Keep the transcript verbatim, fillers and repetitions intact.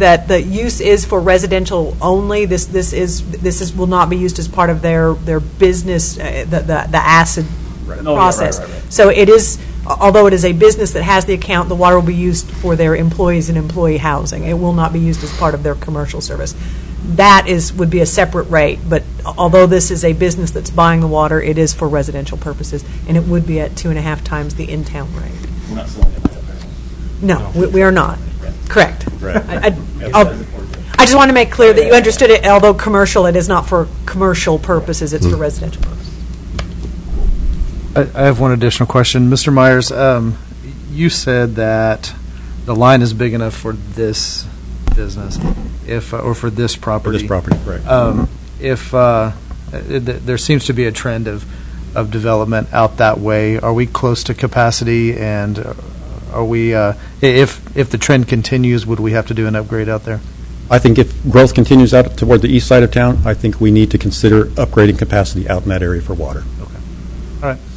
that the use is for residential only. This this is this is will not be used as part of their their business, uh, the, the the acid right. oh, process. Yeah, right, right, right. So it is, although it is a business that has the account, the water will be used for their employees and employee housing. It will not be used as part of their commercial service. That is would be a separate rate, but although this is a business that's buying the water, it is for residential purposes, and it would be at two and a half times the in-town rate. We're not selling it. No, we, we are not. Right. Correct. Right. I, I, I'll- I just want to make clear that you understood it, although commercial, it is not for commercial purposes, it's for residential purposes. I, I have one additional question. Mister Myers, um, you said that the line is big enough for this business, if uh, or for this property. For this property, right. Um, if uh, it, there seems to be a trend of, of development out that way, are we close to capacity, and uh, are we, uh, if if the trend continues, would we have to do an upgrade out there? I think if growth continues out toward the east side of town, I think we need to consider upgrading capacity out in that area for water. Okay. All right.